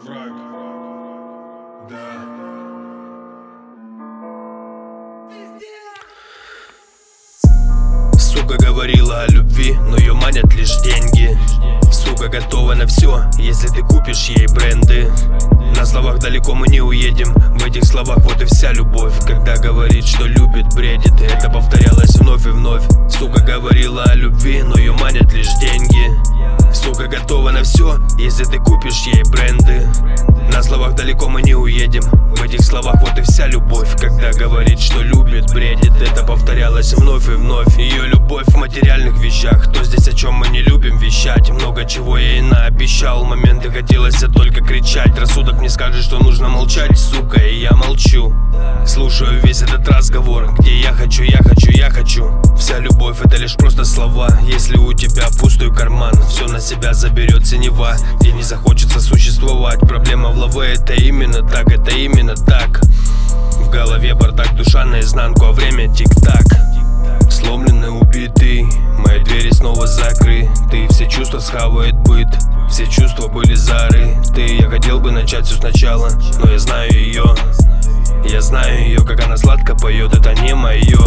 Сука говорила о любви, но ее манят лишь деньги. Сука готова на все, если ты купишь ей бренды. На словах далеко мы не уедем, в этих словах вот и вся любовь. Когда говорит, что любит, бредит, это повторялось вновь и вновь. Сука говорила о любви, но ее манят лишь деньги. Сука готова на все, если ты купишь ей бренды. На словах далеко мы не уедем, в этих словах вот и вся любовь. Когда говорит, что любит, бредит, это повторялось вновь и вновь. Ее любовь в материальных вещах, то здесь о чем мы не любим вещать. Много чего я ей наобещал, моменты хотелось только кричать. Рассудок мне скажет, что нужно молчать, сука, и я молчу. Слушаю весь этот разговор, где я хочу, я хочу, я хочу. Вся любовь это лишь просто слова, если у тебя пустой карман. Все на себя заберет синева, где не захочется существовать. Проблема в лаве, это именно так, это именно так. В голове бардак, душа наизнанку, а время тик-так. Сломленный, убитый, мои двери снова закрыты. Все чувства схавает быт, все чувства были зарыты. Я хотел бы начать все сначала, но я знаю ее. Я знаю ее, как она сладко поет, это не мое.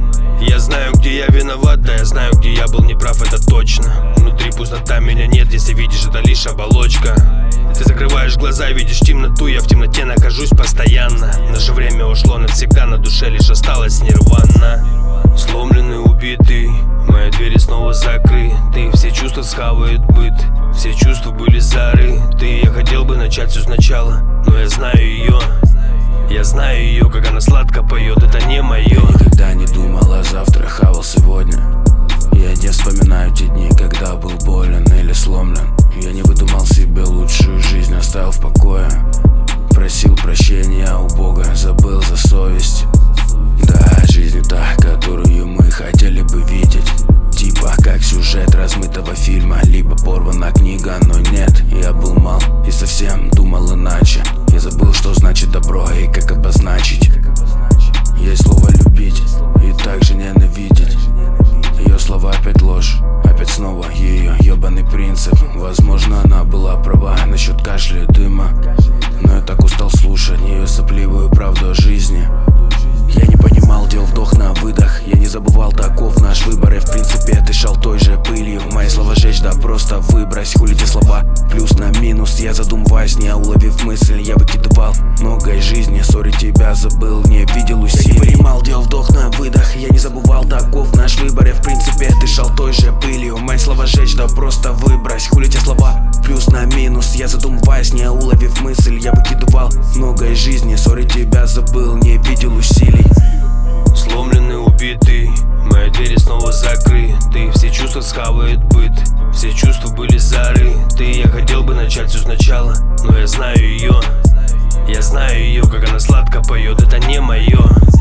Я знаю, где я виноват, да я знаю, где я был неправ, это точно. Внутри пустота, меня нет, если видишь, это лишь оболочка. Ты закрываешь глаза, видишь темноту, я в темноте нахожусь постоянно. Наше время ушло навсегда, на душе лишь осталось нирвана. Сломленный, убитый, мои двери снова закрыты. Все чувства схавает быт, все чувства были зарыты. Я хотел бы начать все сначала, но я знаю ее. Я знаю ее, как она сладко поет, это не мое. Я никогда не думал о завтра, хавал сегодня. Я не вспоминаю те дни, когда был болен или сломлен. Я не выдумал себе лучшую жизнь, оставил в покое. Просил прощения у Бога, забыл за совесть. Да, жизнь не та, которую мы хотели бы видеть. Типа как сюжет размытого фильма, либо порвана книга, но нет. Я был мал и совсем думал иначе. Я забыл, что значит добро и как обозначить. Есть слово любить и также ненавидеть. Ее слова опять ложь, опять снова ее ебаный принцип. Возможно, она была права насчет кашля и дыма, но я так устал слушать ее сопливую правду о жизни. Я не понимал, делал вдох на выдох. Я не забывал, таков наш выбор. Я в принципе дышал той же пылью. Мои слова жечь, да просто выбрось. Хули те слова, плюс на минус. Я задумываюсь, не уловив мысль. Я выкидывал многое жизни. Сори, тебя забыл, не видел усилий. Я не понимал, делал вдох на выдох. Я не забывал, таков наш выбор. Я в принципе дышал той же пылью. Мои слова жечь, да просто выбрось. Хули те слова, плюс на минус. Я задумываюсь, не уловив мысль. Я выкидывал многое жизни. Сори, тебя забыл, не видел усилий. Сломленный, убитый, мои двери снова закрыты. Все чувства схавает быт, все чувства были зарыты. Я хотел бы начать все сначала, но я знаю ее. Я знаю ее, как она сладко поет, это не мое.